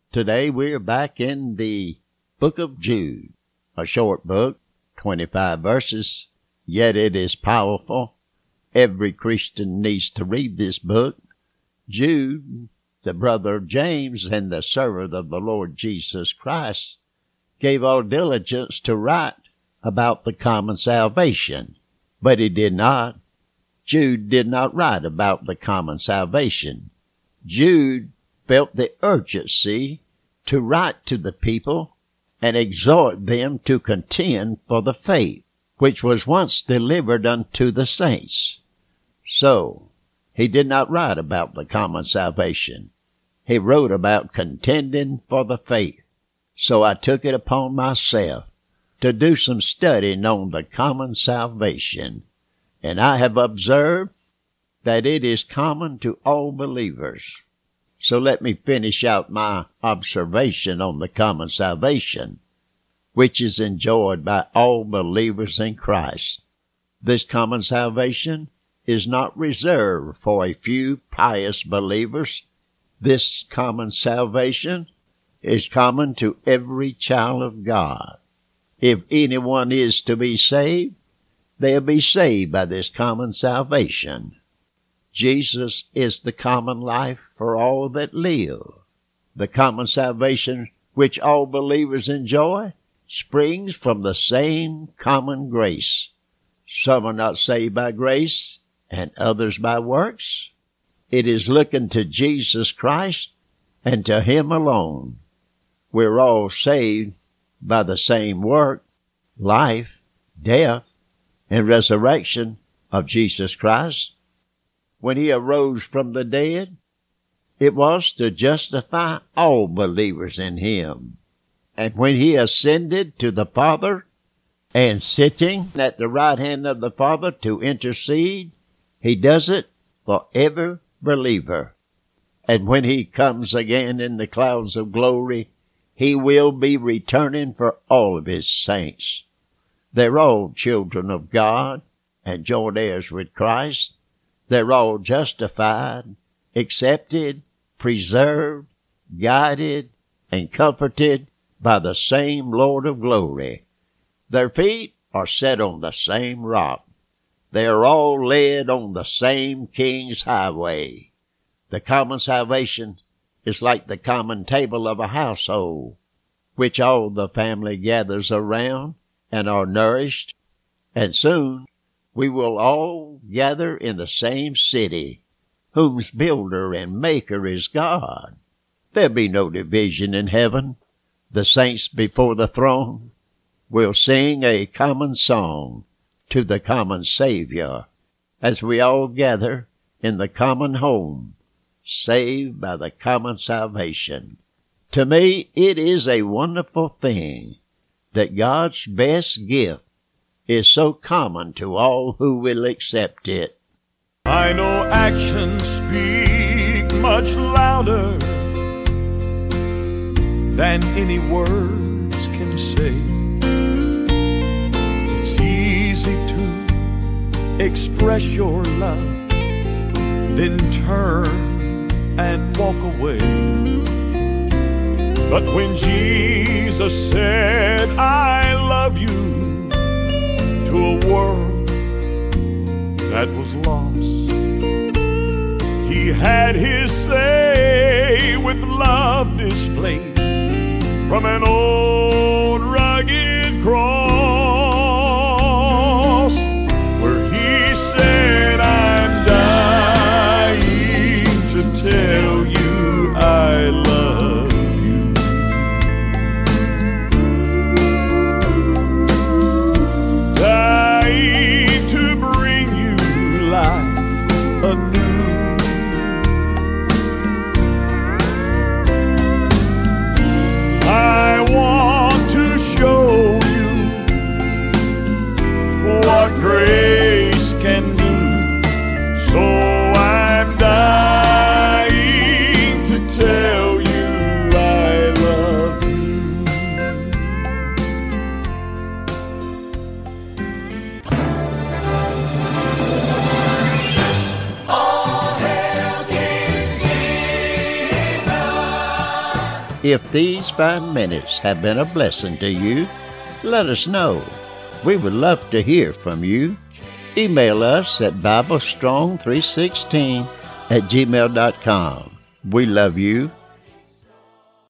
Today we're back in the book of Jude, a short book, 25 verses, yet it is powerful. Every Christian needs to read this book. Jude, the brother of James and the servant of the Lord Jesus Christ, gave all diligence to write about the common salvation, but he did not. Jude did not write about the common salvation. Jude felt the urgency to write to the people and exhort them to contend for the faith, which was once delivered unto the saints. So, he did not write about the common salvation. He wrote about contending for the faith. So I took it upon myself to do some studying on the common salvation, and I have observed that it is common to all believers. So let me finish out my observation on the common salvation, which is enjoyed by all believers in Christ. This common salvation is not reserved for a few pious believers. This common salvation is common to every child of God. If anyone is to be saved, they'll be saved by this common salvation. Jesus is the common life for all that live. The common salvation which all believers enjoy springs from the same common grace. Some are not saved by grace, and others by works. It is looking to Jesus Christ and to Him alone. We're all saved by the same work, life, death, and resurrection of Jesus Christ. When He arose from the dead, it was to justify all believers in Him. And when He ascended to the Father and sitting at the right hand of the Father to intercede, He does it for every believer. And when He comes again in the clouds of glory, He will be returning for all of His saints. They're all children of God and joint heirs with Christ. They're all justified, accepted, preserved, guided, and comforted by the same Lord of glory. Their feet are set on the same rock. They are all led on the same King's highway. The common salvation is like the common table of a household, which all the family gathers around and are nourished, and soon we will all gather in the same city, whose builder and maker is God. There'll be no division in heaven. The saints before the throne will sing a common song to the common Savior, as we all gather in the common home, saved by the common salvation. To me, it is a wonderful thing that God's best gift is so common to all who will accept it. I know actions speak much louder than any words can say. It's easy to express your love, then turn and walk away. But when Jesus said, I love you, to a world that was lost, He had His say with love displayed from an old rugged cross, where He said, I'm dying to tell you I love you. Dying to bring you life anew. I want If these 5 minutes have been a blessing to you, let us know. We would love to hear from you. Email us at BibleStrong316@gmail.com. We love you.